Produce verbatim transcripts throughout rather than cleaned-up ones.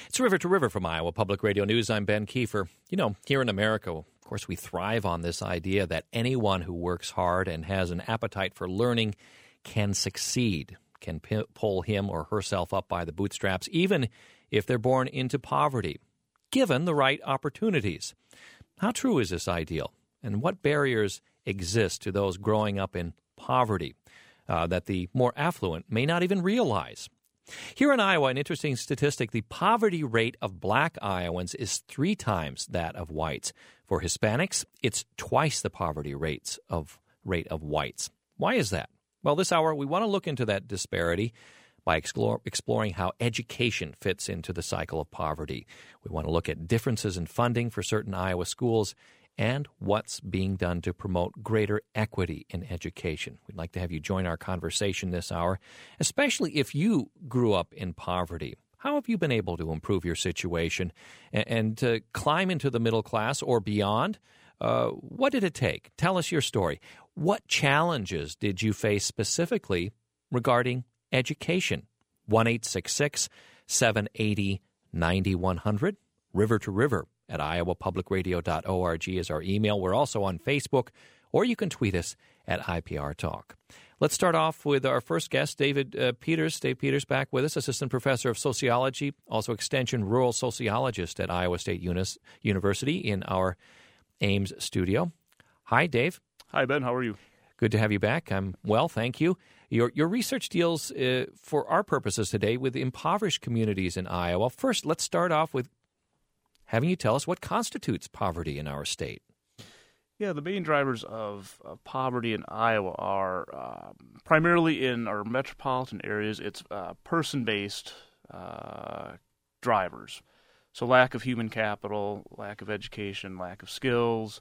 It's River to River from Iowa Public Radio News. I'm Ben Kiefer. You know, here in America, of course, we thrive on this idea that anyone who works hard and has an appetite for learning can succeed, can p- pull him or herself up by the bootstraps, even if they're born into poverty, given the right opportunities. How true is this ideal? And what barriers exist to those growing up in poverty uh, that the more affluent may not even realize? Here in Iowa, an interesting statistic, the poverty rate of black Iowans is three times that of whites. For Hispanics, it's twice the poverty rates of rate of whites. Why is that? Well, this hour, we want to look into that disparity by explore, exploring how education fits into the cycle of poverty. We want to look at differences in funding for certain Iowa schools and what's being done to promote greater equity in education. We'd like to have you join our conversation this hour, especially if you grew up in poverty. How have you been able to improve your situation and, and to climb into the middle class or beyond? Uh, what did it take? Tell us your story. What challenges did you face specifically regarding education? one eight six six, seven eight zero, nine one zero zero, River to River at iowa public radio dot org is our email. We're also on Facebook, or you can tweet us at I P R Talk. Let's start off with our first guest, David uh, Peters. Dave Peters back with us, Assistant Professor of Sociology, also Extension Rural Sociologist at Iowa State Unis- University in our Ames studio. Hi, Dave. Hi, Ben. How are you? Good to have you back. I'm well, thank you. Your your research deals, uh, for our purposes today, with impoverished communities in Iowa. First, let's start off with having you tell us what constitutes poverty in our state. Yeah, the main drivers of, of poverty in Iowa are uh, primarily in our metropolitan areas. It's uh, person-based uh, drivers. So lack of human capital, lack of education, lack of skills,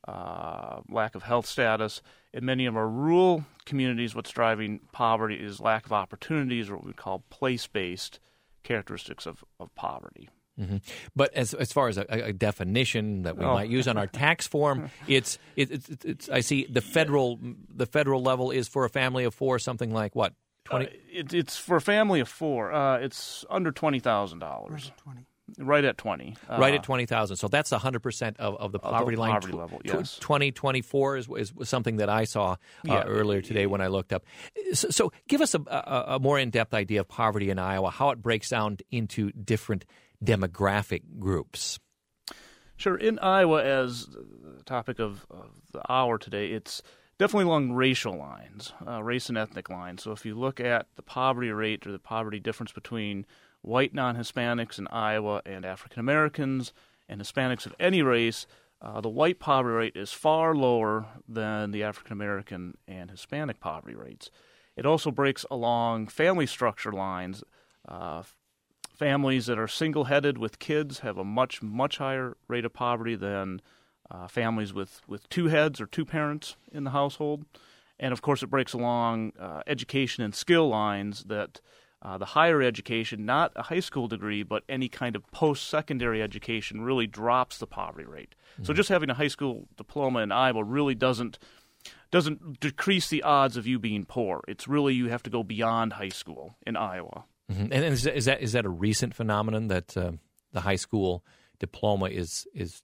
uh, lack of health status. In many of our rural communities, what's driving poverty is lack of opportunities, or what we call place-based characteristics of, of poverty. Mm-hmm. But as as far as a, a definition that we oh. might use on our tax form, it's, it, it's it's I see the federal the federal level is for a family of four, something like what twenty. Uh, it, it's for a family of four. Uh, it's under twenty thousand dollars. Twenty. Right at twenty. Uh, right at twenty thousand. So that's a hundred percent of of the poverty the line. Poverty level. Yes. Twenty twenty four is is something that I saw uh, yeah. earlier today when I looked up. So, so give us a, a, a more in depth idea of poverty in Iowa, how it breaks down into different demographic groups. Sure. In Iowa, as the topic of, of the hour today, it's definitely along racial lines, uh, race and ethnic lines. So if you look at the poverty rate or the poverty difference between white non-Hispanics in Iowa and African Americans and Hispanics of any race, uh, the white poverty rate is far lower than the African American and Hispanic poverty rates. It also breaks along family structure lines. Uh, Families that are single-headed with kids have a much, much higher rate of poverty than uh, families with, with two heads or two parents in the household. And, of course, it breaks along uh, education and skill lines that uh, the higher education, not a high school degree, but any kind of post-secondary education really drops the poverty rate. Mm-hmm. So just having a high school diploma in Iowa really doesn't doesn't decrease the odds of you being poor. It's really you have to go beyond high school in Iowa. Mm-hmm. And is that, is that is that a recent phenomenon that uh, the high school diploma is is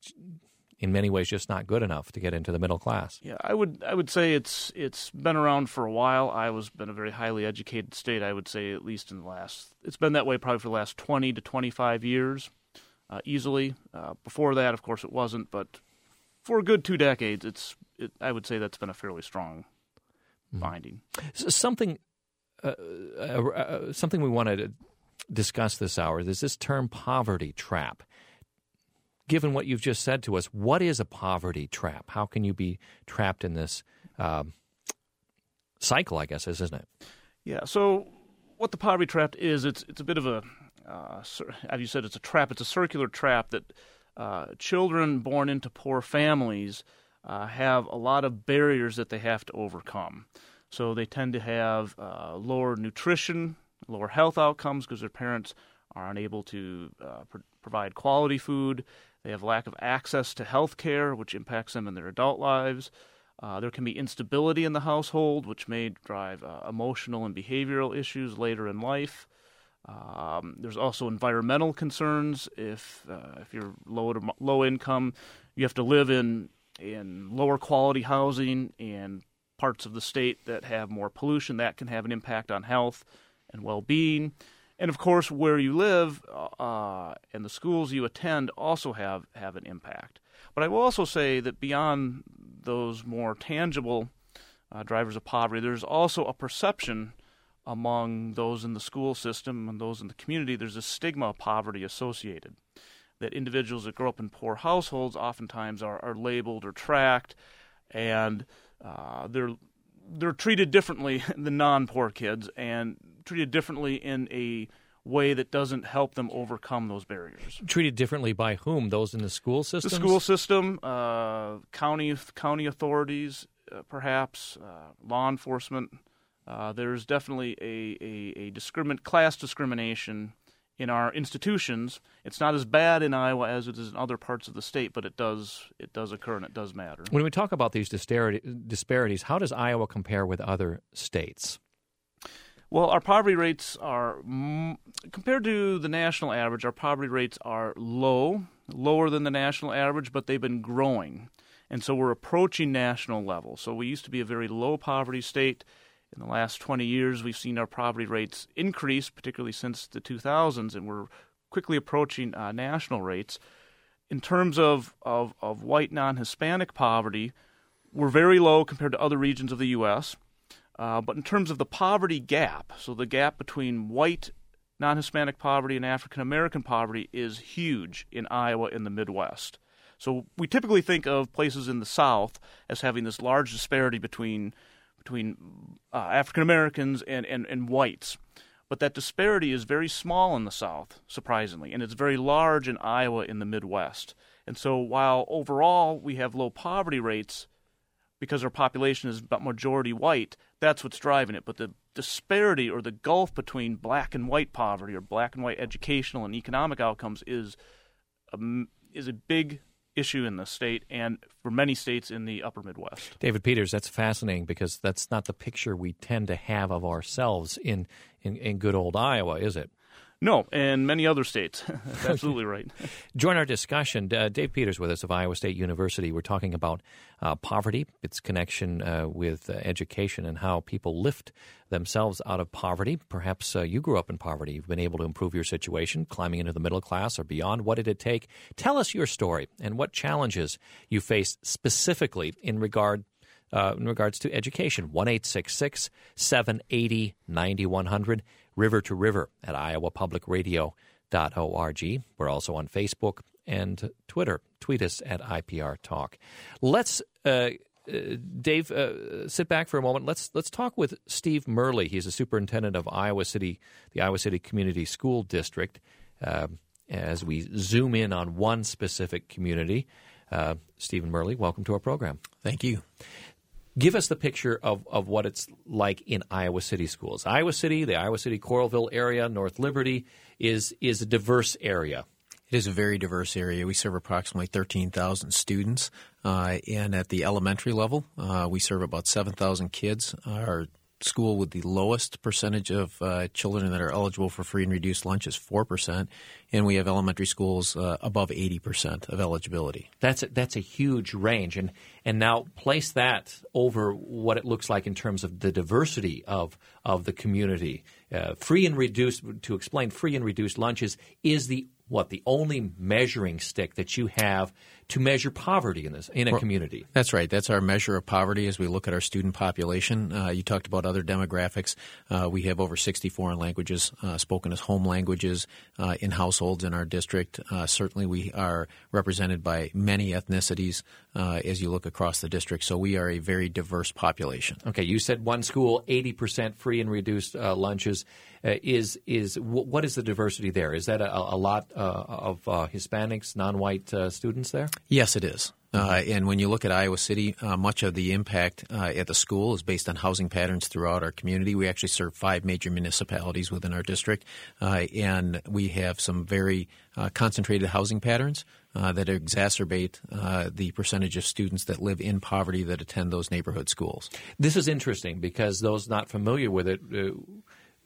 in many ways just not good enough to get into the middle class? Yeah, I would I would say it's it's been around for a while. Iowa's been a very highly educated state. I would say at least in the last it's been that way probably for the last twenty to twenty-five years, uh, easily. Uh, before that, of course, it wasn't, but for a good two decades, it's it, I would say that's been a fairly strong mm-hmm. finding. So something. Uh, uh, uh, something we wanted to discuss this hour is this term poverty trap. Given what you've just said to us, what is a poverty trap? How can you be trapped in this um, cycle, I guess, is, isn't it? Yeah, so what the poverty trap is, it's it's a bit of a, uh, as you said, it's a trap. It's a circular trap that uh, children born into poor families uh, have a lot of barriers that they have to overcome. So they tend to have uh, lower nutrition, lower health outcomes because their parents are unable to uh, pr- provide quality food. They have lack of access to health care, which impacts them in their adult lives. Uh, there can be instability in the household, which may drive uh, emotional and behavioral issues later in life. Um, there's also environmental concerns. If uh, if you're low to low income, you have to live in in lower quality housing and parts of the state that have more pollution. That can have an impact on health and well-being. And of course, where you live uh, and the schools you attend also have, have an impact. But I will also say that beyond those more tangible uh, drivers of poverty, there's also a perception among those in the school system and those in the community. There's a stigma of poverty associated, that individuals that grow up in poor households oftentimes are, are labeled or tracked, and uh, they're they're treated differently than non-poor kids, and treated differently in a way that doesn't help them overcome those barriers. Treated differently by whom? Those in the school system? The school system, uh, county county authorities, uh, perhaps, uh, law enforcement. Uh, there's definitely a, a, a discrimin- class discrimination in our institutions. It's not as bad in Iowa as it is in other parts of the state, but it does it does occur and it does matter. When we talk about these disparity, disparities, how does Iowa compare with other states? Well, our poverty rates are, mm, compared to the national average, our poverty rates are low, lower than the national average, but they've been growing. And so we're approaching national levels. So we used to be a very low poverty state. In the last twenty years, we've seen our poverty rates increase, particularly since the two thousands, and we're quickly approaching uh, national rates. In terms of, of, of white non-Hispanic poverty, we're very low compared to other regions of the U S, uh, but in terms of the poverty gap, so the gap between white non-Hispanic poverty and African-American poverty is huge in Iowa and the Midwest. So we typically think of places in the South as having this large disparity between between uh, African Americans and, and, and whites. But that disparity is very small in the South, surprisingly, and it's very large in Iowa in the Midwest. And so while overall we have low poverty rates because our population is majority white, that's what's driving it. But the disparity or the gulf between black and white poverty or black and white educational and economic outcomes is a, is a big issue in the state and for many states in the upper Midwest. David Peters, that's fascinating because that's not the picture we tend to have of ourselves in, in, in good old Iowa, is it? No, and many other states. That's absolutely right. Join our discussion. Uh, Dave Peters with us of Iowa State University. We're talking about uh, poverty, its connection uh, with uh, education, and how people lift themselves out of poverty. Perhaps uh, you grew up in poverty. You've been able to improve your situation, climbing into the middle class or beyond. What did it take? Tell us your story and what challenges you faced specifically in regard Uh, in regards to education. one eight six six, seven eight zero, nine one zero zero, river to river at iowa public radio dot org. We're also on Facebook and Twitter. Tweet us at I P R Talk. Let's, uh, uh, Dave, uh, sit back for a moment. Let's let's talk with Steve Merle. He's the superintendent of Iowa City, the Iowa City Community School District. Uh, as we zoom in on one specific community, uh, Stephen Merle, welcome to our program. Thank you. Give us the picture of, of what it's like in Iowa City schools. Iowa City, the Iowa City-Coralville area, North Liberty, is is a diverse area. It is a very diverse area. We serve approximately thirteen thousand students, uh, and at the elementary level, uh, we serve about seven thousand kids. Our school with the lowest percentage of uh, children that are eligible for free and reduced lunch is four percent, and we have elementary schools uh, above eighty percent of eligibility. That's a, that's a huge range. And, and now place that over what it looks like in terms of the diversity of, of the community. Uh, free and reduced, to explain, free and reduced lunches is the what, the only measuring stick that you have to measure poverty in this in a community. That's right. That's our measure of poverty as we look at our student population. Uh, you talked about other demographics. Uh, we have over sixty foreign languages uh, spoken as home languages uh, in households in our district. Uh, certainly we are represented by many ethnicities uh, as you look across the district. So we are a very diverse population. Okay. You said one school, eighty percent free and reduced uh, lunches. Uh, is is w- what is the diversity there? Is that a, a lot uh, of uh, Hispanics, non-white uh, students there? Yes, it is. Uh, and when you look at Iowa City, uh, much of the impact uh, at the school is based on housing patterns throughout our community. We actually serve five major municipalities within our district, uh, and we have some very uh, concentrated housing patterns uh, that exacerbate uh, the percentage of students that live in poverty that attend those neighborhood schools. This is interesting because those not familiar with it, uh,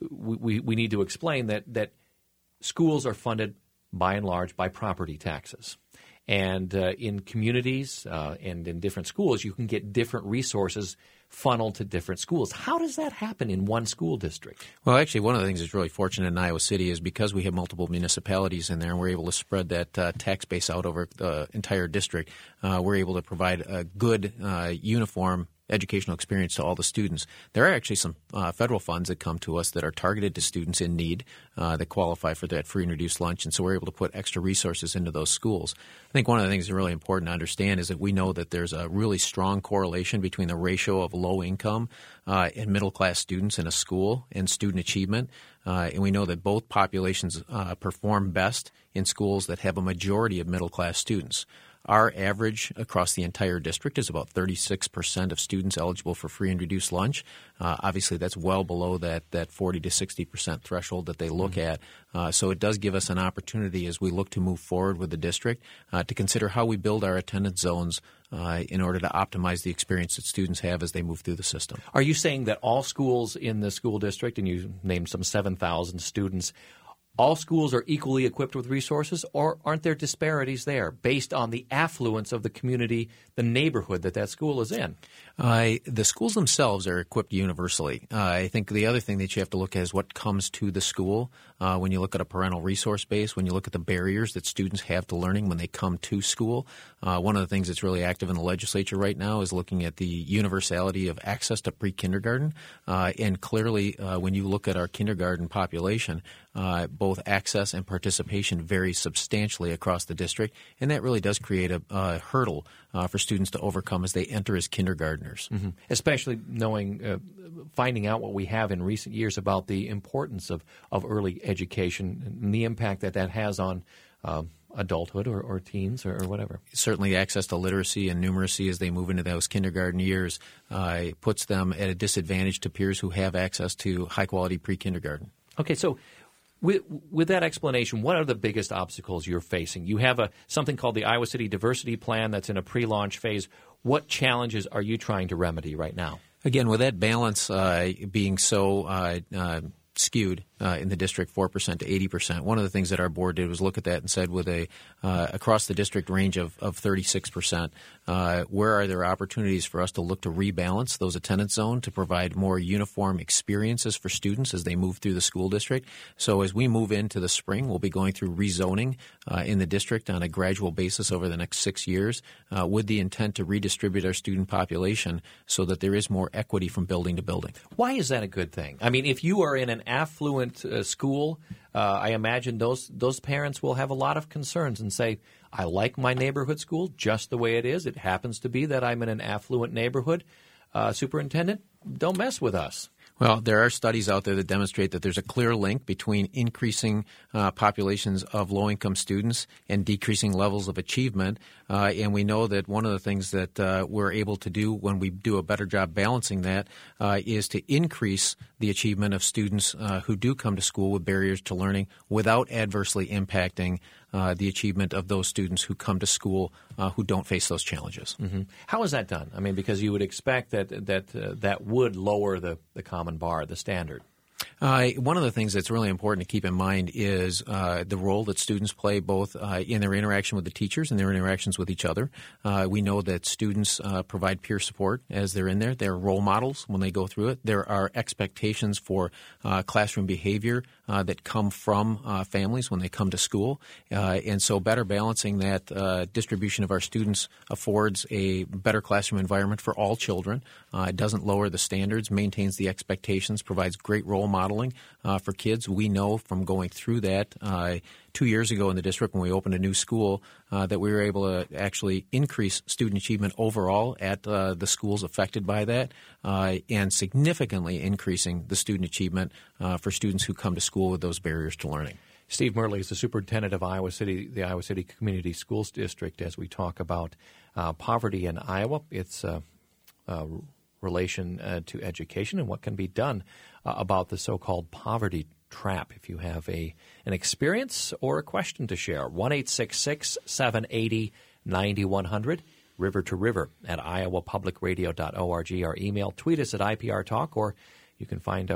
we, we need to explain that, that schools are funded by and large by property taxes. And uh, in communities uh, and in different schools, you can get different resources funneled to different schools. How does that happen in one school district? Well, actually, one of the things that's really fortunate in Iowa City is because we have multiple municipalities in there and we're able to spread that uh, tax base out over the entire district, uh, we're able to provide a good, uh, uniform educational experience to all the students. There are actually some uh, federal funds that come to us that are targeted to students in need uh, that qualify for that free and reduced lunch, and so we're able to put extra resources into those schools. I think one of the things that's really important to understand is that we know that there's a really strong correlation between the ratio of low income uh, and middle class students in a school and student achievement, uh, and we know that both populations uh, perform best in schools that have a majority of middle class students. Our average across the entire district is about thirty-six percent of students eligible for free and reduced lunch. Uh, obviously, that's well below that that forty to sixty percent threshold that they look mm-hmm. at. Uh, so it does give us an opportunity as we look to move forward with the district uh, to consider how we build our attendance zones uh, in order to optimize the experience that students have as they move through the system. Are you saying that all schools in the school district, and you named some seven thousand students, all schools are equally equipped with resources, or aren't there disparities there based on the affluence of the community, the neighborhood that that school is in? Uh, the schools themselves are equipped universally. Uh, I think the other thing that you have to look at is what comes to the school. Uh, when you look at a parental resource base, when you look at the barriers that students have to learning when they come to school, uh, one of the things that's really active in the legislature right now is looking at the universality of access to pre-kindergarten. Uh, and clearly, uh, when you look at our kindergarten population, uh, both access and participation vary substantially across the district, and that really does create a, a hurdle uh, for students to overcome as they enter as kindergartners. Mm-hmm. Especially knowing, uh, finding out what we have in recent years about the importance of, of early education and the impact that that has on uh, adulthood or, or teens or, or whatever. Certainly access to literacy and numeracy as they move into those kindergarten years uh, puts them at a disadvantage to peers who have access to high-quality pre-kindergarten. Okay, so With, with that explanation, what are the biggest obstacles you're facing? You have a something called the Iowa City Diversity Plan that's in a pre-launch phase. What challenges are you trying to remedy right now? Again, with that balance uh, being so uh, uh, skewed uh, in the district, four percent to eighty percent, one of the things that our board did was look at that and said with a uh, across the district range of, of thirty-six percent, uh, where are there opportunities for us to look to rebalance those attendance zones to provide more uniform experiences for students as they move through the school district? So as we move into the spring, we'll be going through rezoning uh, in the district on a gradual basis over the next six years uh, with the intent to redistribute our student population so that there is more equity from building to building. Why is that a good thing? I mean, if you are in an affluent uh, school, uh, I imagine those those parents will have a lot of concerns and say, I like my neighborhood school just the way it is. It happens to be that I'm in an affluent neighborhood. Uh, superintendent, don't mess with us. Well, there are studies out there that demonstrate that there's a clear link between increasing uh, populations of low-income students and decreasing levels of achievement. Uh, and we know that one of the things that uh, we're able to do when we do a better job balancing that uh, is to increase the achievement of students uh, who do come to school with barriers to learning without adversely impacting uh, the achievement of those students who come to school uh, who don't face those challenges. Mm-hmm. How is that done? I mean, because you would expect that that uh, that would lower the, the common bar, the standard. Uh, one of the things that's really important to keep in mind is uh, the role that students play both uh, in their interaction with the teachers and their interactions with each other. Uh, we know that students uh, provide peer support as they're in there. They're role models when they go through it. There are expectations for uh, classroom behavior uh, that come from uh, families when they come to school. Uh, and so better balancing that uh, distribution of our students affords a better classroom environment for all children. Uh, it doesn't lower the standards, maintains the expectations, provides great role modeling uh, for kids. We know from going through that uh, two years ago in the district when we opened a new school uh, that we were able to actually increase student achievement overall at uh, the schools affected by that uh, and significantly increasing the student achievement uh, for students who come to school with those barriers to learning. Steve Merle is the superintendent of Iowa City, the Iowa City Community Schools District, as we talk about uh, poverty in Iowa. It's uh, uh, relation uh, to education and what can be done uh, about the so-called poverty trap. If you have a an experience or a question to share, one eight six six, seven eight zero, nine one zero zero, river to river at iowa public radio dot org, our email. Tweet us at I P R Talk, or you can find our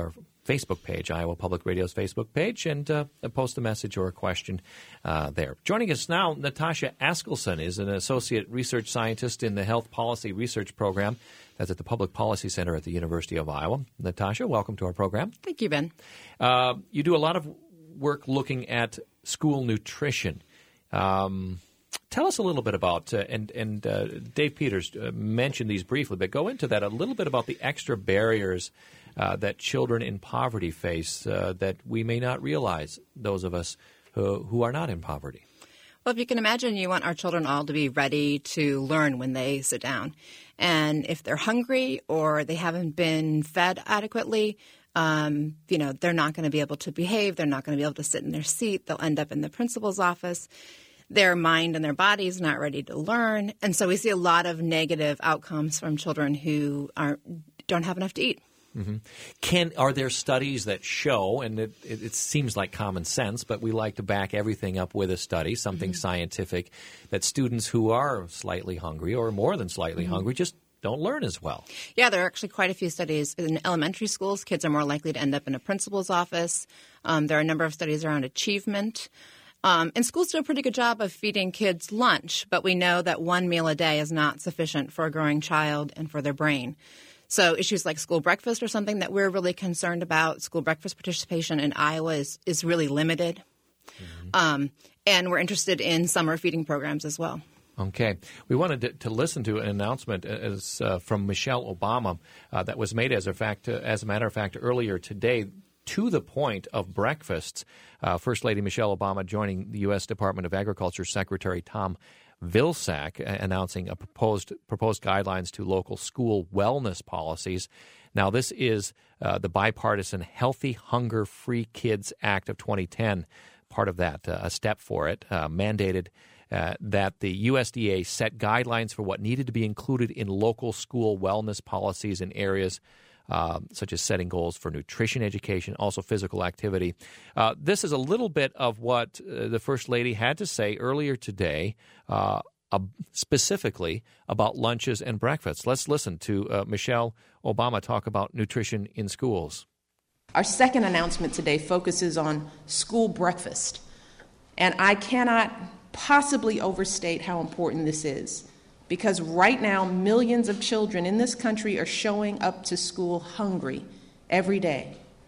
Facebook page, Iowa Public Radio's Facebook page, and uh, post a message or a question uh, there. Joining us now, Natasha Askelson is an associate research scientist in the Health Policy Research Program. That's at the Public Policy Center at the University of Iowa. Natasha, welcome to our program. Thank you, Ben. Uh, you do a lot of work looking at school nutrition. Um, tell us a little bit about, uh, and, and uh, Dave Peters uh, mentioned these briefly, but go into that a little bit about the extra barriers Uh, that children in poverty face uh, that we may not realize, those of us who, who are not in poverty. Well, if you can imagine, you want our children all to be ready to learn when they sit down. And if they're hungry or they haven't been fed adequately, um, you know, they're not going to be able to behave. They're not going to be able to sit in their seat. They'll end up in the principal's office. Their mind and their body is not ready to learn. And so we see a lot of negative outcomes from children who aren't, don't have enough to eat. Mm-hmm. Can are there studies that show, and it, it, it seems like common sense, but we like to back everything up with a study, something mm-hmm. scientific, that students who are slightly hungry or more than slightly mm-hmm. hungry just don't learn as well? Yeah, there are actually quite a few studies. In elementary schools, kids are more likely to end up in a principal's office. Um, there are a number of studies around achievement. Um, and schools do a pretty good job of feeding kids lunch, but we know that one meal a day is not sufficient for a growing child and for their brain. So issues like school breakfast are something that we're really concerned about. School breakfast participation in Iowa is, is really limited. Mm-hmm. Um, and we're interested in summer feeding programs as well. Okay. We wanted to, to listen to an announcement as, uh, from Michelle Obama uh, that was made, as a, fact, uh, as a matter of fact, earlier today, to the point of breakfasts. Uh, First Lady Michelle Obama joining the U S Department of Agriculture Secretary Tom Vilsack, announcing a proposed proposed guidelines to local school wellness policies. Now, this is uh, the bipartisan Healthy Hunger Free Kids Act of twenty ten, part of that, uh, a step for it, uh, mandated uh, that the U S D A set guidelines for what needed to be included in local school wellness policies in areas Uh, such as setting goals for nutrition education, also physical activity. Uh, this is a little bit of what uh, the First Lady had to say earlier today, uh, uh, specifically about lunches and breakfasts. Let's listen to uh, Michelle Obama talk about nutrition in schools. Our second announcement today focuses on school breakfast, and I cannot possibly overstate how important this is. Because right now, millions of children in this country are showing up to school hungry every day.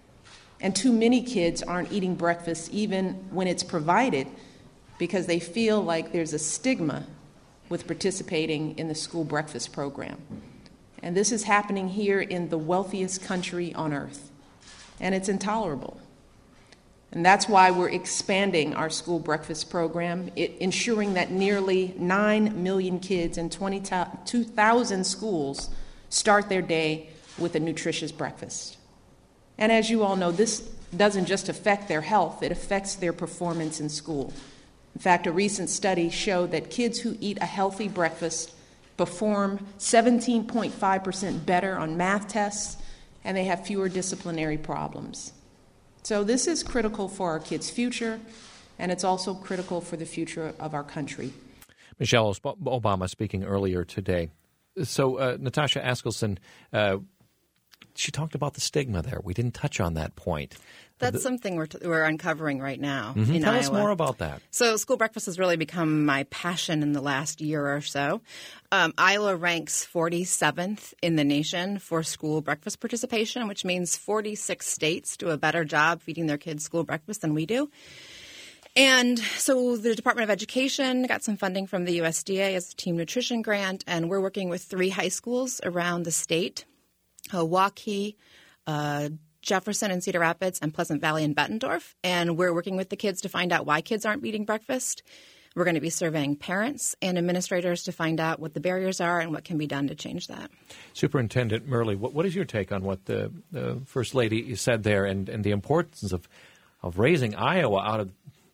And too many kids aren't eating breakfast even when it's provided because they feel like there's a stigma with participating in the school breakfast program. And this is happening here in the wealthiest country on earth. And it's intolerable. And that's why we're expanding our school breakfast program, it, ensuring that nearly nine million kids in twenty-two thousand schools start their day with a nutritious breakfast. And as you all know, this doesn't just affect their health, it affects their performance in school. In fact, a recent study showed that kids who eat a healthy breakfast perform seventeen point five percent better on math tests, and they have fewer disciplinary problems. So this is critical for our kids' future, and it's also critical for the future of our country. Michelle Obama speaking earlier today. So, uh, Natasha Askelson, uh, she talked about the stigma there. We didn't touch on that point. That's the, something we're, t- we're uncovering right now mm-hmm. in Tell Iowa. us more about that. So school breakfast has really become my passion in the last year or so. Um, Iowa ranks forty-seventh in the nation for school breakfast participation, which means forty-six states do a better job feeding their kids school breakfast than we do. And so the Department of Education got some funding from the U S D A as a team nutrition grant, and we're working with three high schools around the state, uh, Waukee, uh, Jefferson and Cedar Rapids, and Pleasant Valley and Bettendorf. And we're working with the kids to find out why kids aren't eating breakfast. We're going to be surveying parents and administrators to find out what the barriers are and what can be done to change that. Superintendent Murley, what, what is your take on what the, the First Lady said there and, and the importance of, of raising Iowa out of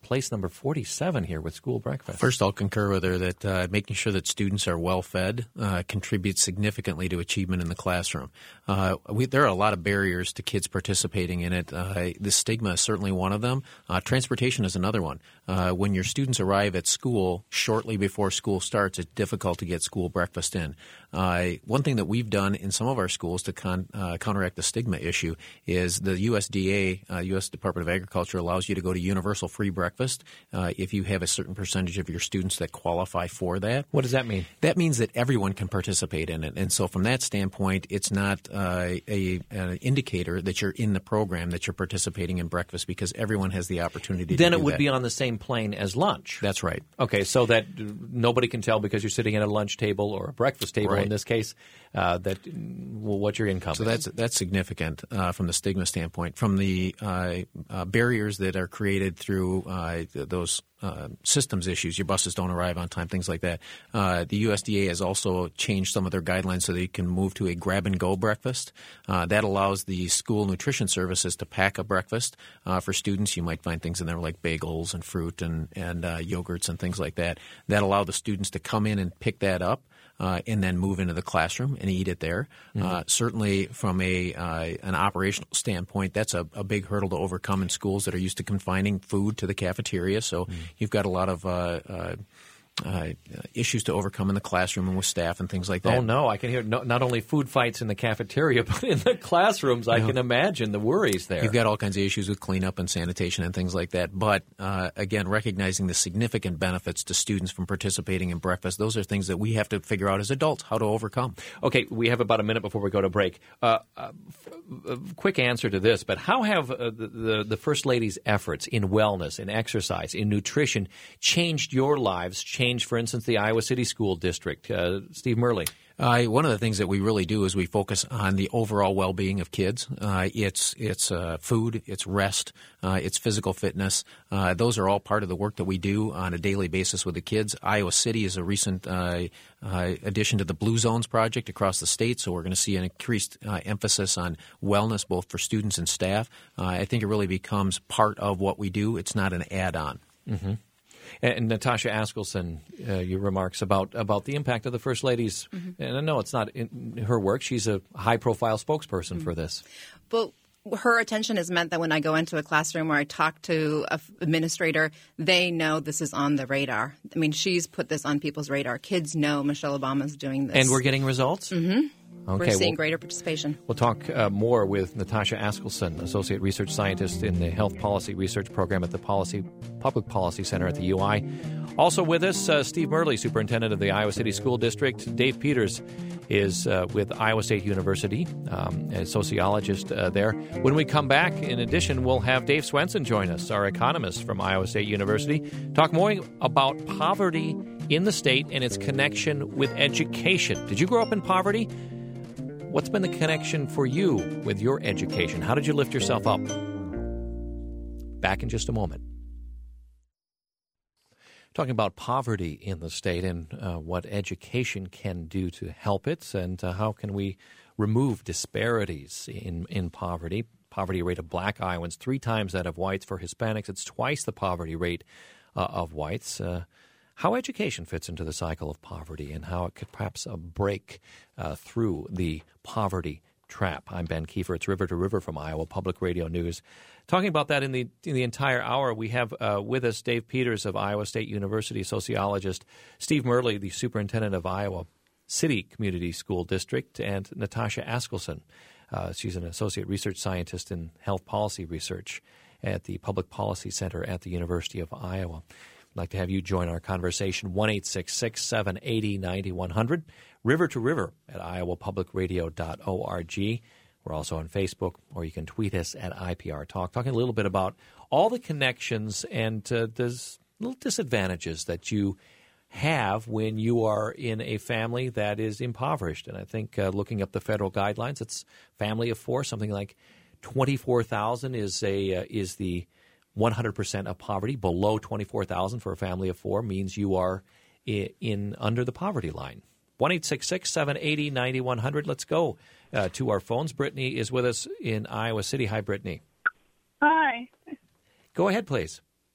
place number forty-seven here with school breakfast. First, I'll concur with her that uh, making sure that students are well fed uh, contributes significantly to achievement in the classroom. Uh, we, there are a lot of barriers to kids participating in it. Uh, the stigma is certainly one of them. Uh, transportation is another one. Uh, when your students arrive at school shortly before school starts, it's difficult to get school breakfast in. Uh, one thing that we've done in some of our schools to con, uh, counteract the stigma issue is the U S D A, uh, U S Department of Agriculture, allows you to go to universal free breakfast uh, if you have a certain percentage of your students that qualify for that. What does that mean? That means that everyone can participate in it. And so from that standpoint, it's not uh, a, an indicator that you're in the program, that you're participating in breakfast, because everyone has the opportunity to do that. Then it would be on the same plane as lunch. That's right. Okay, so that nobody can tell because you're sitting at a lunch table or a breakfast table Right. in this case, uh, that well, what your income So is. that's that's significant uh, from the stigma standpoint. From the uh, uh, barriers that are created through uh, th- those uh, systems issues, your buses don't arrive on time, things like that. Uh, the U S D A has also changed some of their guidelines so that you can move to a grab-and-go breakfast. Uh, that allows the school nutrition services to pack a breakfast uh, for students. You might find things in there like bagels and fruit and, and uh, yogurts and things like that. That allow the students to come in and pick that up. Uh, and then move into the classroom and eat it there. Mm-hmm. Uh, certainly from a uh, an operational standpoint, that's a, a big hurdle to overcome in schools that are used to confining food to the cafeteria. So mm-hmm. you've got a lot of uh, uh, uh, issues to overcome in the classroom and with staff and things like that. Oh, no. I can hear no, not only food fights in the cafeteria, but in the classrooms. I you know, can imagine the worries there. You've got all kinds of issues with cleanup and sanitation and things like that. But, uh, again, recognizing the significant benefits to students from participating in breakfast, those are things that we have to figure out as adults how to overcome. Okay, we have about a minute before we go to break. Uh, uh, f- quick answer to this, but how have uh, the, the, the First Lady's efforts in wellness, in exercise, in nutrition changed your lives, changed, for instance, the Iowa City School District? Uh, Steve Merle. Uh, one of the things that we really do is we focus on the overall well-being of kids. Uh, it's it's uh, food, it's rest, uh, it's physical fitness. Uh, those are all part of the work that we do on a daily basis with the kids. Iowa City is a recent uh, uh, addition to the Blue Zones project across the state, so we're going to see an increased uh, emphasis on wellness both for students and staff. Uh, I think it really becomes part of what we do. It's not an add-on. Mm-hmm. And Natasha Askelson, uh, your remarks about, about the impact of the First Lady's, mm-hmm. and I know it's not in her work. She's a high-profile spokesperson mm-hmm. for this. But her attention has meant that when I go into a classroom or I talk to an administrator, they know this is on the radar. I mean, she's put this on people's radar. Kids know Michelle Obama's doing this. And we're getting results? Mm-hmm. Okay, We're seeing well, greater participation. We'll talk uh, more with Natasha Askelson, Associate Research Scientist in the Health Policy Research Program at the Policy Public Policy Center at the U I. Also with us, uh, Steve Merle, Superintendent of the Iowa City School District. Dave Peters is uh, with Iowa State University, um, a sociologist uh, there. When we come back, in addition, we'll have Dave Swenson join us, our economist from Iowa State University, talk more about poverty in the state and its connection with education. Did you grow up in poverty? What's been the connection for you with your education? How did you lift yourself up? Back in just a moment. Talking about poverty in the state and uh, what education can do to help it, and uh, how can we remove disparities in, in poverty. Poverty rate of black Iowans, three times that of whites. For Hispanics, it's twice the poverty rate uh, of whites. Uh, how education fits into the cycle of poverty and how it could perhaps uh, break uh, through the poverty trap. I'm Ben Kiefer. It's River to River from Iowa Public Radio News. Talking about that in the in the entire hour, we have uh, with us Dave Peters of Iowa State University, sociologist, Steve Merle, the superintendent of Iowa City Community School District, and Natasha Askelson. Uh, she's an associate research scientist in health policy research at the Public Policy Center at the University of Iowa. I'd like to have you join our conversation, one eight six six, seven eight zero, nine one zero zero, River to River at iowa public radio dot org. We're also on Facebook, or you can tweet us at I P R Talk, talking a little bit about all the connections and uh, there's little disadvantages that you have when you are in a family that is impoverished. And I think uh, looking up the federal guidelines, it's family of four, something like twenty-four thousand is a uh, is the one hundred percent of poverty. Below twenty-four thousand for a family of four means you are in, in under the poverty line. one eight six six, seven eight zero, nine one zero zero. Let's go uh, to our phones. Brittany is with us in Iowa City. Hi, Brittany. Hi. Go ahead, please.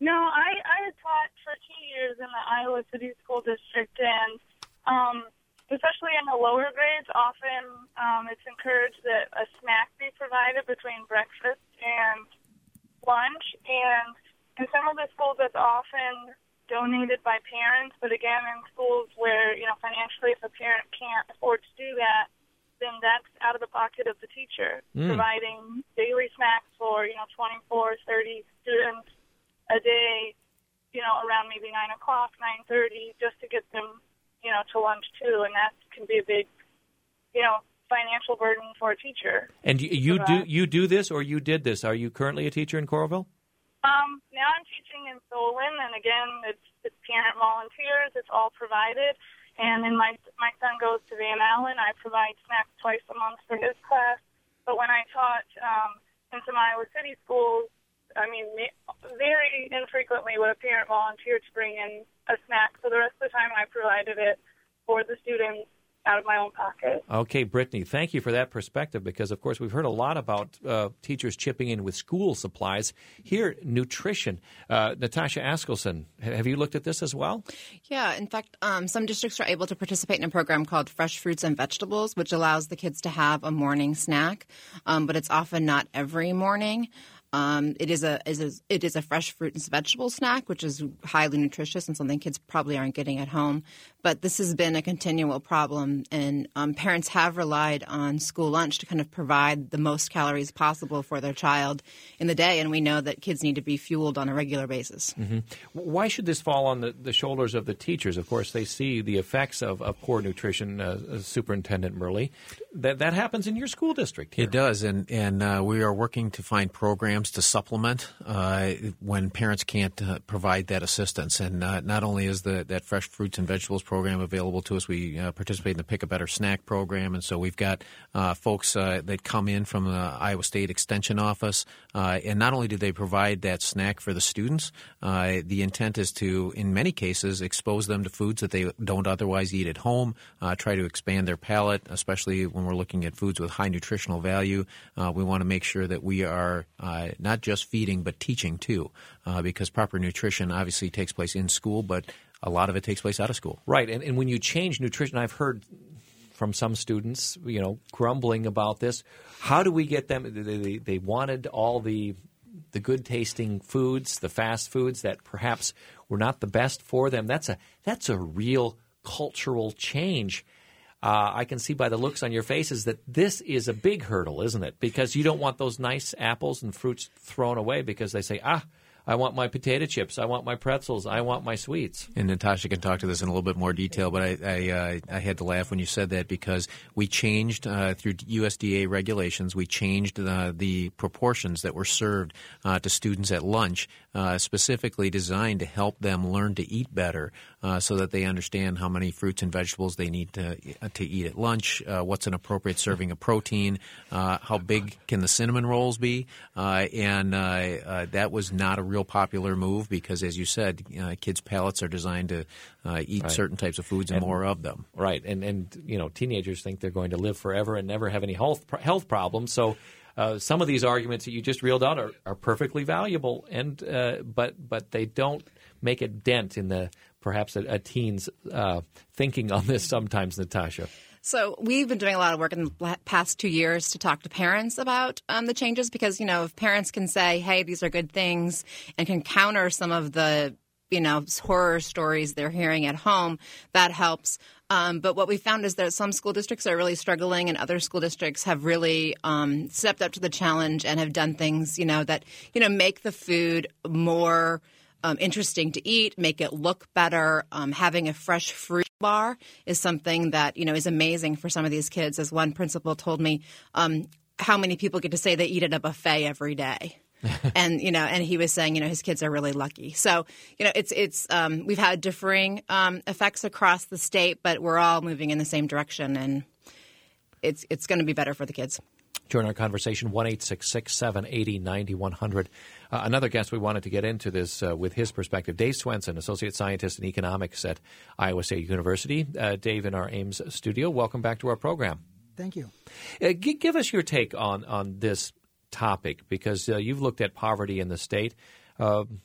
No, I, I had taught for two years in the Iowa City School District, and um, especially in the lower grades, often um, it's encouraged that a snack be provided between breakfast and lunch. And in some of the schools, that's often donated by parents. But again, in schools where, you know, financially, if a parent can't afford to do that, then that's out of the pocket of the teacher, mm. providing daily snacks for, you know, twenty-four, thirty students a day, you know, around maybe nine o'clock, nine thirty, just to get them, you know, to lunch too. And that can be a big, you know, financial burden for a teacher. And you, you do you do this, or you did this? Are you currently a teacher in Coralville? Um, now I'm teaching in Solon, and again, it's, it's parent volunteers. It's all provided. And then my my son goes to Van Allen. I provide snacks twice a month for his class. But when I taught um, in some Iowa City schools, I mean, very infrequently would a parent volunteer to bring in a snack. So the rest of the time I provided it for the students out of my own pocket. Okay, Brittany, thank you for that perspective, because, of course, we've heard a lot about uh, teachers chipping in with school supplies. Here, nutrition. Uh, Natasha Askelson, have you looked at this as well? Yeah, in fact, um, some districts are able to participate in a program called Fresh Fruits and Vegetables, which allows the kids to have a morning snack, um, but it's often not every morning. Um, it is a, is a it is a fresh fruit and vegetable snack, which is highly nutritious and something kids probably aren't getting at home. But this has been a continual problem, and um, parents have relied on school lunch to kind of provide the most calories possible for their child in the day. And we know that kids need to be fueled on a regular basis. Mm-hmm. Why should this fall on the, the shoulders of the teachers? Of course, they see the effects of, of poor nutrition, uh, Superintendent Murley. That that happens in your school district here. It does, and, and uh, we are working to find programs to supplement uh, when parents can't uh, provide that assistance. And uh, not only is the that Fresh Fruits and Vegetables program available to us, we uh, participate in the Pick a Better Snack program. And so we've got uh, folks uh, that come in from the Iowa State Extension Office. Uh, and not only do they provide that snack for the students, uh, the intent is to, in many cases, expose them to foods that they don't otherwise eat at home, uh, try to expand their palate, especially when we're looking at foods with high nutritional value. Uh, we want to make sure that we are uh, not just feeding but teaching too, uh, because proper nutrition obviously takes place in school, but a lot of it takes place out of school. Right, and, and when you change nutrition, I've heard from some students, you know, grumbling about this. How do we get them? They, they, they wanted all the the good-tasting foods, the fast foods that perhaps were not the best for them. That's a that's a real cultural change. Uh, I can see by the looks on your faces that this is a big hurdle, isn't it? Because you don't want those nice apples and fruits thrown away because they say, ah, I want my potato chips, I want my pretzels, I want my sweets. And Natasha can talk to this in a little bit more detail, but I I, uh, I had to laugh when you said that because we changed uh, through U S D A regulations, we changed uh, the proportions that were served uh, to students at lunch, uh, specifically designed to help them learn to eat better uh, so that they understand how many fruits and vegetables they need to uh, to eat at lunch, uh, what's an appropriate serving of protein, uh, how big can the cinnamon rolls be, uh, and uh, uh, that was not a real popular move because, as you said, uh, kids' palates are designed to uh, eat right. certain types of foods and, and more of them. Right, and and you know, teenagers think they're going to live forever and never have any health health problems. So uh, some of these arguments that you just reeled out are, are perfectly valuable, and uh, but but they don't make a dent in the perhaps a, a teen's uh, thinking on this sometimes, Natasha. So we've been doing a lot of work in the past two years to talk to parents about um, the changes because, you know, if parents can say, hey, these are good things and can counter some of the, you know, horror stories they're hearing at home, that helps. Um, but what we found is that some school districts are really struggling and other school districts have really um, stepped up to the challenge and have done things, you know, that, you know, make the food more Um, interesting to eat, make it look better. Um, having a fresh fruit bar is something that, you know, is amazing for some of these kids. As one principal told me, um, how many people get to say they eat at a buffet every day. and, you know, and he was saying, you know, his kids are really lucky. So, you know, it's, it's, um, we've had differing um, effects across the state, but we're all moving in the same direction and it's, it's going to be better for the kids. Join our conversation, one eight six six, seven eight zero, nine one zero zero. Uh, another guest we wanted to get into this uh, with his perspective, Dave Swenson, Associate Scientist in Economics at Iowa State University. Uh, Dave in our Ames studio. Welcome back to our program. Thank you. Uh, g- give us your take on, on this topic because uh, you've looked at poverty in the state. Uh,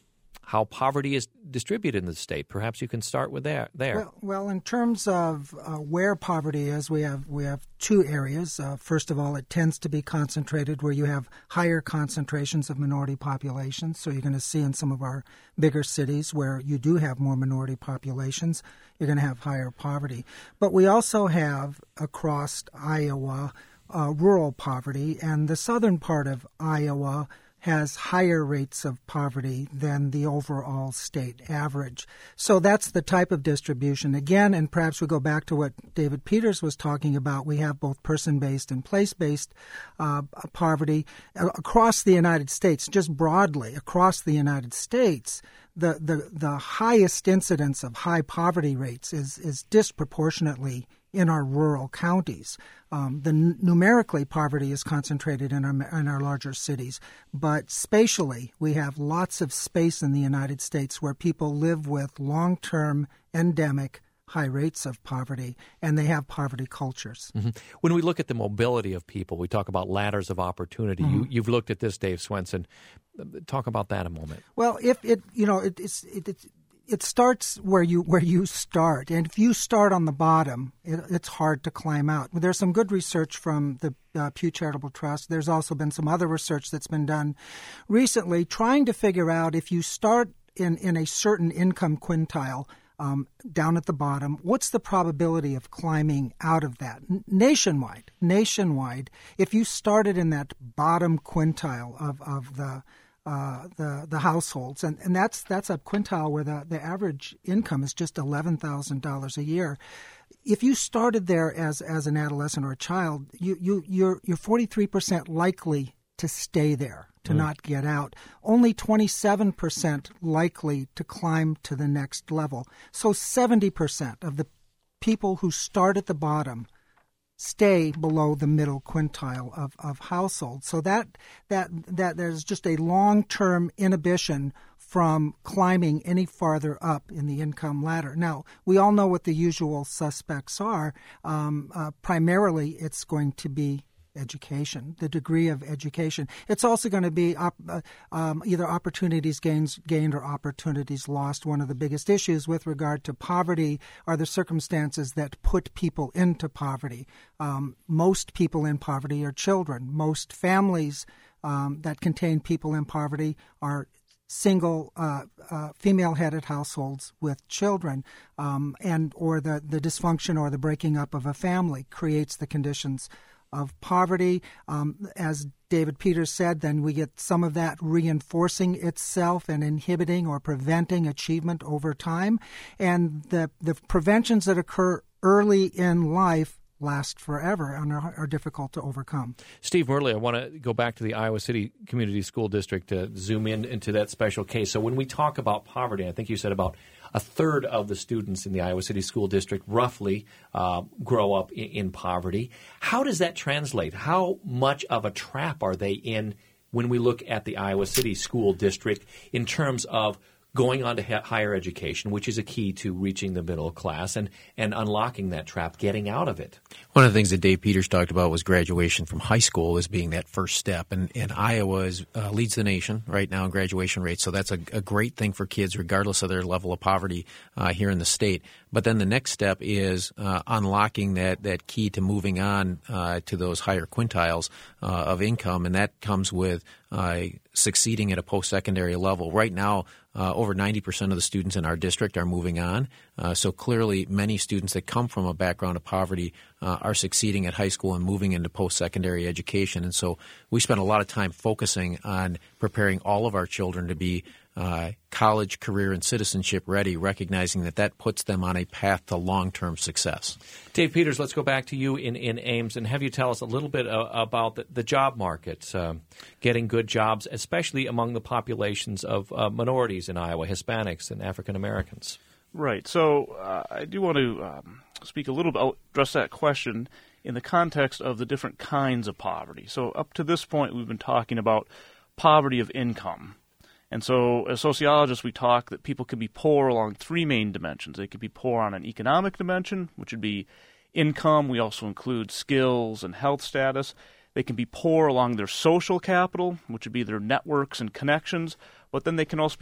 how poverty is distributed in the state. Perhaps you can start with that there. Well, well in terms of uh, where poverty is, we have we have two areas. Uh, first of all, it tends to be concentrated where you have higher concentrations of minority populations. So you're going to see in some of our bigger cities where you do have more minority populations, you're going to have higher poverty. But we also have across Iowa uh, rural poverty, and the southern part of Iowa has higher rates of poverty than the overall state average. So that's the type of distribution. Again, and perhaps we go back to what David Peters was talking about, we have both person-based and place-based uh, poverty across the United States, just broadly across the United States. The, the, the highest incidence of high poverty rates is, is disproportionately in our rural counties. Um, the n- numerically, poverty is concentrated in our, in our larger cities, but spatially, we have lots of space in the United States where people live with long-term endemic high rates of poverty, and they have poverty cultures. Mm-hmm. When we look at the mobility of people, we talk about ladders of opportunity. Mm-hmm. You, you've looked at this, Dave Swenson. Talk about that a moment. Well, if it, you know, it, it's it, it's It starts where you where you start, and if you start on the bottom, it, it's hard to climb out. There's some good research from the uh, Pew Charitable Trust. There's also been some other research that's been done recently trying to figure out if you start in, in a certain income quintile um, down at the bottom, what's the probability of climbing out of that? N- nationwide, nationwide, if you started in that bottom quintile of, of the Uh, the the households, and, and that's that's a quintile where the, the average income is just eleven thousand dollars a year. If you started there as, as an adolescent or a child, you, you, you're you're forty-three percent likely to stay there, to mm. not get out. Only twenty-seven percent likely to climb to the next level. So seventy percent of the people who start at the bottom stay below the middle quintile of, of households. So that that that there's just a long-term inhibition from climbing any farther up in the income ladder. Now, we all know what the usual suspects are. Um, uh, primarily, it's going to be education, the degree of education. It's also going to be op- uh, um, either opportunities gains, gained or opportunities lost. One of the biggest issues with regard to poverty are the circumstances that put people into poverty. Um, most people in poverty are children. Most families um, that contain people in poverty are single uh, uh, female-headed households with children, um, and or the, the dysfunction or the breaking up of a family creates the conditions of poverty. Um, as David Peters said, then we get some of that reinforcing itself and inhibiting or preventing achievement over time. And the, the preventions that occur early in life last forever and are, are difficult to overcome. Steve Merle, I want to go back to the Iowa City Community School District to zoom in into that special case. So when we talk about poverty, I think you said about a third of the students in the Iowa City School District roughly uh, grow up in, in poverty. How does that translate? How much of a trap are they in when we look at the Iowa City School District in terms of going on to ha- higher education, which is a key to reaching the middle class and, and unlocking that trap, getting out of it? One of the things that Dave Peters talked about was graduation from high school as being that first step. And, and Iowa is, uh, leads the nation right now in graduation rates. So that's a, a great thing for kids, regardless of their level of poverty uh, here in the state. But then the next step is uh, unlocking that, that key to moving on uh, to those higher quintiles uh, of income. And that comes with uh, succeeding at a post-secondary level. Right now, Uh, over ninety percent of the students in our district are moving on. Uh, so clearly many students that come from a background of poverty uh, are succeeding at high school and moving into post-secondary education. And so we spend a lot of time focusing on preparing all of our children to be uh, college, career, and citizenship ready, recognizing that that puts them on a path to long-term success. Dave Peters, let's go back to you in, in Ames and have you tell us a little bit uh, about the, the job market, uh, getting good jobs, especially among the populations of uh, minorities in Iowa, Hispanics and African Americans. Right. So uh, I do want to um, speak a little bit, I'll address that question in the context of the different kinds of poverty. So up to this point, we've been talking about poverty of income. And so as sociologists, we talk that people can be poor along three main dimensions. They could be poor on an economic dimension, which would be income. We also include skills and health status. They can be poor along their social capital, which would be their networks and connections. But then they can also be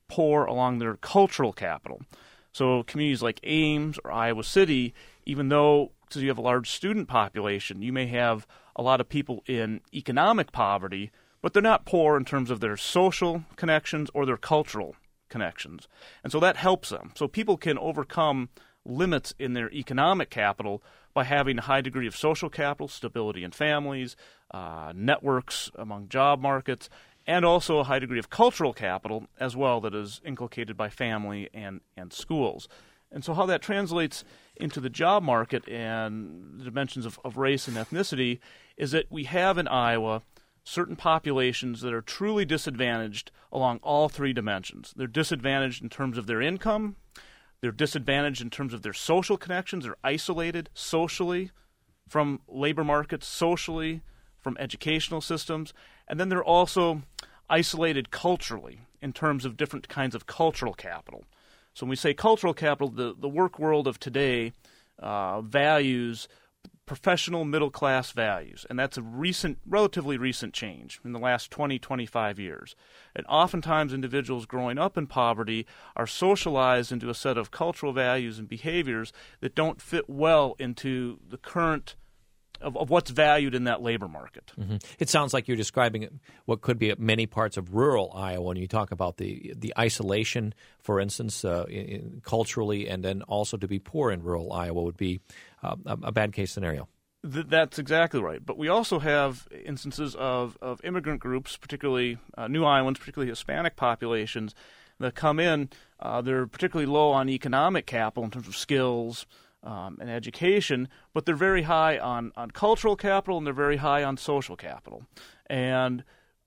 poor along their cultural capital. So communities like Ames or Iowa City, even though because you have a large student population, you may have a lot of people in economic poverty, but they're not poor in terms of their social connections or their cultural connections. And so that helps them. So people can overcome limits in their economic capital by having a high degree of social capital, stability in families, uh, networks among job markets, and also a high degree of cultural capital as well that is inculcated by family and, and schools. And so how that translates into the job market and the dimensions of, of race and ethnicity is that we have in Iowa certain populations that are truly disadvantaged along all three dimensions. They're disadvantaged in terms of their income. They're disadvantaged in terms of their social connections. They're isolated socially from labor markets, socially from educational systems. And then they're also isolated culturally in terms of different kinds of cultural capital. So when we say cultural capital, the, the work world of today uh, values professional middle-class values, and that's a recent, relatively recent change in the last twenty, twenty-five years. And oftentimes individuals growing up in poverty are socialized into a set of cultural values and behaviors that don't fit well into the current Of, of what's valued in that labor market. Mm-hmm. It sounds like you're describing what could be many parts of rural Iowa when you talk about the the isolation, for instance, uh, in, culturally, and then also to be poor in rural Iowa would be uh, a, a bad case scenario. Th- that's exactly right. But we also have instances of, of immigrant groups, particularly uh, New Iowans, particularly Hispanic populations, that come in. Uh, they're particularly low on economic capital in terms of skills, Um, and education, but they're very high on, on cultural capital and they're very high on social capital. And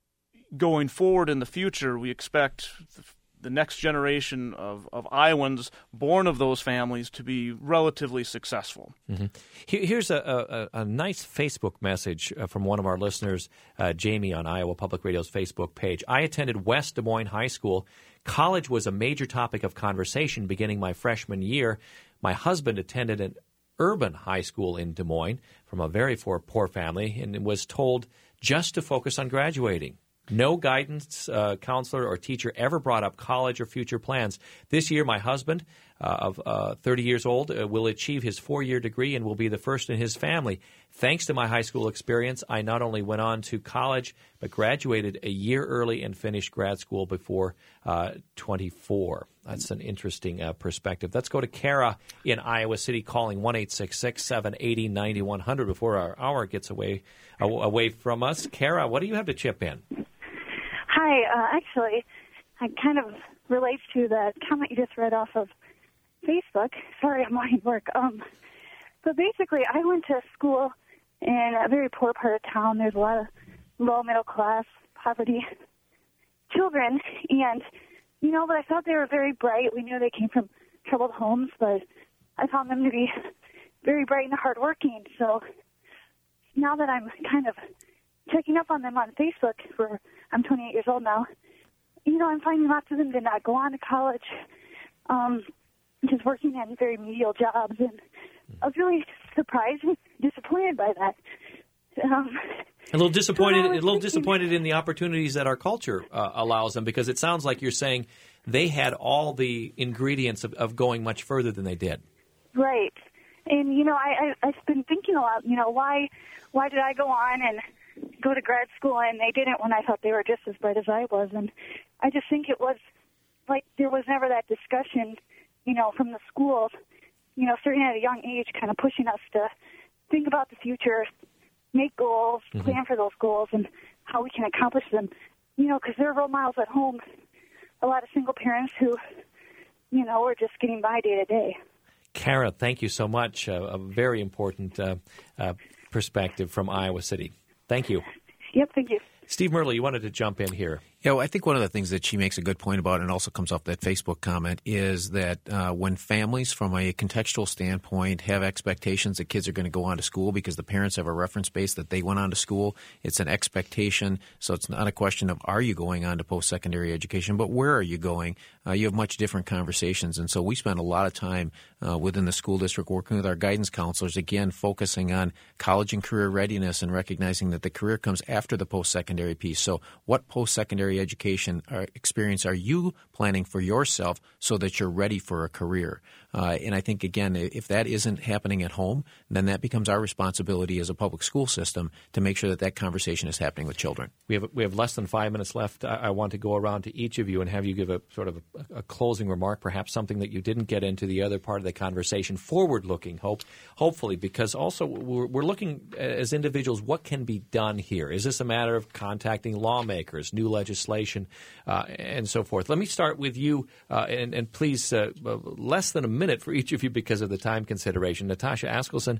going forward in the future, we expect the, the next generation of, of Iowans born of those families to be relatively successful. Mm-hmm. Here, here's a, a, a nice Facebook message uh, from one of our listeners, uh, Jamie, on Iowa Public Radio's Facebook page. I attended West Des Moines High School. College was a major topic of conversation beginning my freshman year. My husband attended an urban high school in Des Moines from a very poor, poor family and was told just to focus on graduating. No guidance uh, counselor or teacher ever brought up college or future plans. This year, my husband, uh, of uh, thirty years old, uh, will achieve his four-year degree and will be the first in his family. Thanks to my high school experience, I not only went on to college, but graduated a year early and finished grad school before uh, twenty-four. That's an interesting uh, perspective. Let's go to Kara in Iowa City calling one eight six six, seven eight zero, nine one zero zero before our hour gets away, uh, away from us. Kara, what do you have to chip in? Hi, uh, actually, it kind of relates to the comment you just read off of Facebook. Sorry, I'm on work. Um, but basically, I went to school in a very poor part of town. There's a lot of low middle class poverty children, and you know, but I thought they were very bright. We knew they came from troubled homes, but I found them to be very bright and hardworking. So now that I'm kind of checking up on them on Facebook, for I'm twenty-eight years old now, you know, I'm finding lots of them did not go on to college, um, just working in very menial jobs, and I was really surprised and disappointed by that. Um, a little disappointed, so a little thinking, disappointed in the opportunities that our culture uh, allows them, because it sounds like you're saying they had all the ingredients of, of going much further than they did. Right, and you know, I, I I've been thinking a lot. You know, why why did I go on and go to grad school and they didn't when I thought they were just as bright as I was? And I just think it was like there was never that discussion, you know, from the schools, you know, starting at a young age, kind of pushing us to think about the future, make goals, mm-hmm. plan for those goals, and how we can accomplish them. You know, because there are role models at home, a lot of single parents who, you know, are just getting by day to day. Kara, thank you so much. Uh, a very important uh, uh, perspective from Iowa City. Thank you. Yep, thank you. Steve Merle, you wanted to jump in here. Yeah, well, I think one of the things that she makes a good point about, and also comes off that Facebook comment, is that uh, when families, from a contextual standpoint, have expectations that kids are going to go on to school because the parents have a reference base that they went on to school, it's an expectation. So it's not a question of are you going on to post-secondary education, but where are you going? Uh, you have much different conversations. And so we spend a lot of time uh, within the school district working with our guidance counselors, again, focusing on college and career readiness and recognizing that the career comes after the post-secondary piece. So what post-secondary post-secondary education uh, experience are you planning for yourself so that you're ready for a career? Uh, and I think, again, if that isn't happening at home, then that becomes our responsibility as a public school system to make sure that that conversation is happening with children. We have we have less than five minutes left. I, I want to go around to each of you and have you give a sort of a, a closing remark, perhaps something that you didn't get into the other part of the conversation, forward-looking, hope, hopefully, because also we're, we're looking as individuals, what can be done here? Is this a matter of contacting lawmakers, new legislation, uh, and so forth? Let me start with you, uh, and, and please, uh, less than a minute for each of you because of the time consideration. Natasha Askelson,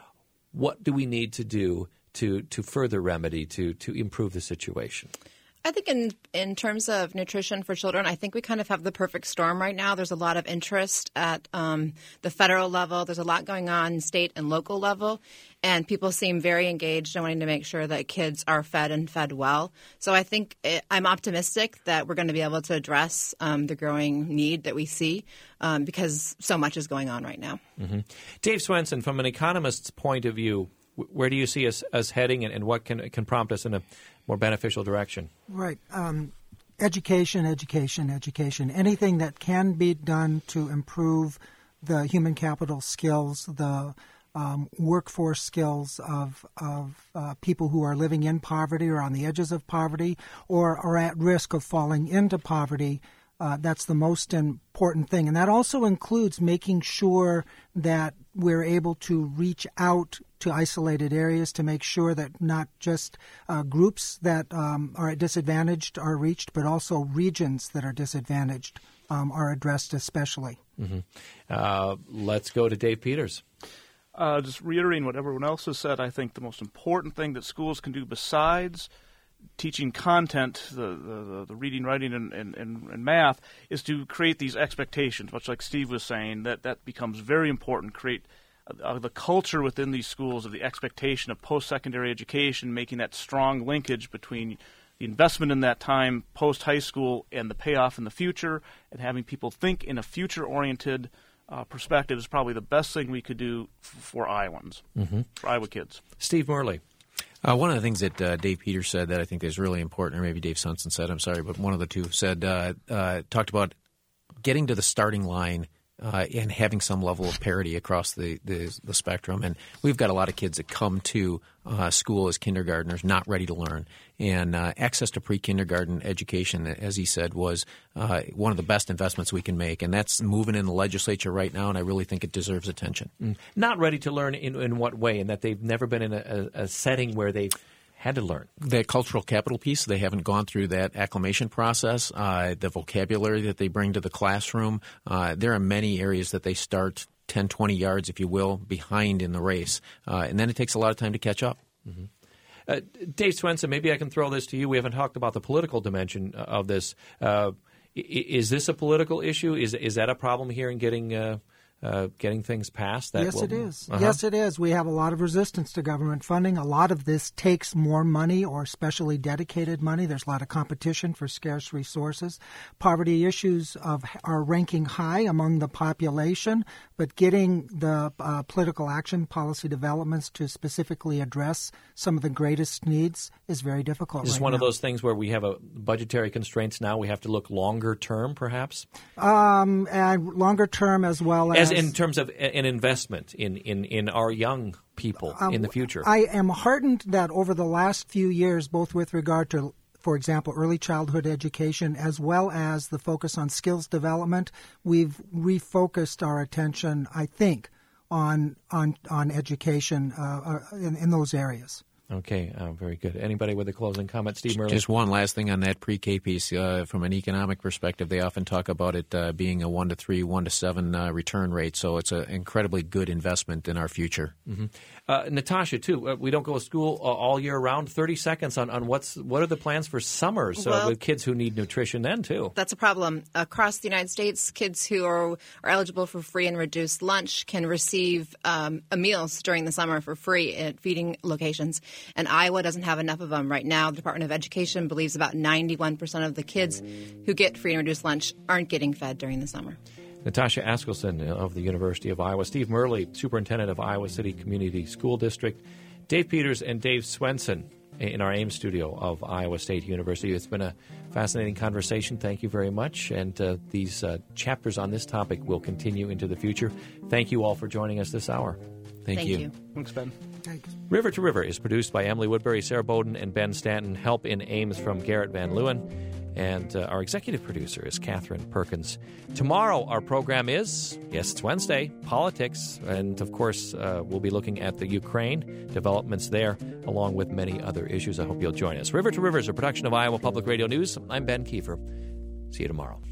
what do we need to do to to further remedy, to to improve the situation? I think in in terms of nutrition for children, I think we kind of have the perfect storm right now. There's a lot of interest at um, the federal level. There's a lot going on state and local level, and people seem very engaged in wanting to make sure that kids are fed and fed well. So I think it, I'm optimistic that we're going to be able to address um, the growing need that we see um, because so much is going on right now. Mm-hmm. Dave Swenson, from an economist's point of view, where do you see us, us heading, and, and what can can prompt us in a more beneficial direction? Right. Um, education, education, education. Anything that can be done to improve the human capital skills, the um, workforce skills of, of uh, people who are living in poverty or on the edges of poverty or are at risk of falling into poverty. Uh, that's the most important thing. And that also includes making sure that we're able to reach out to isolated areas to make sure that not just uh, groups that um, are disadvantaged are reached, but also regions that are disadvantaged um, are addressed especially. Mm-hmm. Uh, let's go to Dave Peters. Uh, just reiterating what everyone else has said, I think the most important thing that schools can do besides teaching content, the, the, the reading, writing, and, and, and math, is to create these expectations, much like Steve was saying, that that becomes very important, create uh, the culture within these schools of the expectation of post-secondary education, making that strong linkage between the investment in that time post-high school and the payoff in the future, and having people think in a future-oriented uh, perspective is probably the best thing we could do f- for Iowans, mm-hmm. for Iowa kids. Steve Murley. Uh, one of the things that uh, Dave Peters said that I think is really important, or maybe Dave Swenson said, I'm sorry, but one of the two said, uh, uh, talked about getting to the starting line uh, and having some level of parity across the, the, the spectrum. And we've got a lot of kids that come to uh, school as kindergartners not ready to learn. And uh, access to pre-kindergarten education, as he said, was uh, one of the best investments we can make. And that's moving in the legislature right now, and I really think it deserves attention. Mm. Not ready to learn in, in what way? In that they've never been in a, a, a setting where they've had to learn. The cultural capital piece, they haven't gone through that acclimation process, uh, the vocabulary that they bring to the classroom. Uh, there are many areas that they start ten, twenty yards, if you will, behind in the race. Uh, and then it takes a lot of time to catch up. Mm-hmm. Uh, Dave Swenson, maybe I can throw this to you. We haven't talked about the political dimension of this. Uh, is this a political issue? Is is that a problem here in getting uh, uh, getting things passed? That yes, will, it is. Uh-huh. Yes, it is. We have a lot of resistance to government funding. A lot of this takes more money or specially dedicated money. There's a lot of competition for scarce resources. Poverty issues of, are ranking high among the population, but getting the uh, political action policy developments to specifically address some of the greatest needs is very difficult. Is this right one now. of those things where we have a budgetary constraints now? We have to look longer term, perhaps? Um, and longer term as well as... As in terms of an investment in, in, in our young people uh, in the future. I am heartened that over the last few years, both with regard to, for example, early childhood education, as well as the focus on skills development, we've refocused our attention, I think, on on on education uh, in, in those areas. Okay, uh, very good. Anybody with a closing comment? Steve Murley? Just one last thing on that pre-K piece. Uh, from an economic perspective, they often talk about it uh, being a one to three, one to seven uh, return rate. So it's an incredibly good investment in our future. Mm-hmm. Uh, Natasha, too. Uh, we don't go to school uh, all year round. Thirty seconds on, on what's what are the plans for summer? So well, with kids who need nutrition then too. That's a problem across the United States. Kids who are, are eligible for free and reduced lunch can receive um, meals during the summer for free at feeding locations. And Iowa doesn't have enough of them right now. The Department of Education believes about ninety-one percent of the kids who get free and reduced lunch aren't getting fed during the summer. Natasha Askelson of the University of Iowa, Steve Murley, Superintendent of Iowa City Community School District, Dave Peters and Dave Swenson, in our Ames studio of Iowa State University. It's been a fascinating conversation. Thank you very much. And uh, these uh, chapters on this topic will continue into the future. Thank you all for joining us this hour. Thank, Thank you. you. Thanks, Ben. Thanks. River to River is produced by Emily Woodbury, Sarah Bowden, and Ben Stanton. Help in Ames from Garrett Van Leeuwen. And uh, our executive producer is Catherine Perkins. Tomorrow, our program is, yes, it's Wednesday, politics. And, of course, uh, we'll be looking at the Ukraine, developments there, along with many other issues. I hope you'll join us. River to River is a production of Iowa Public Radio News. I'm Ben Kiefer. See you tomorrow.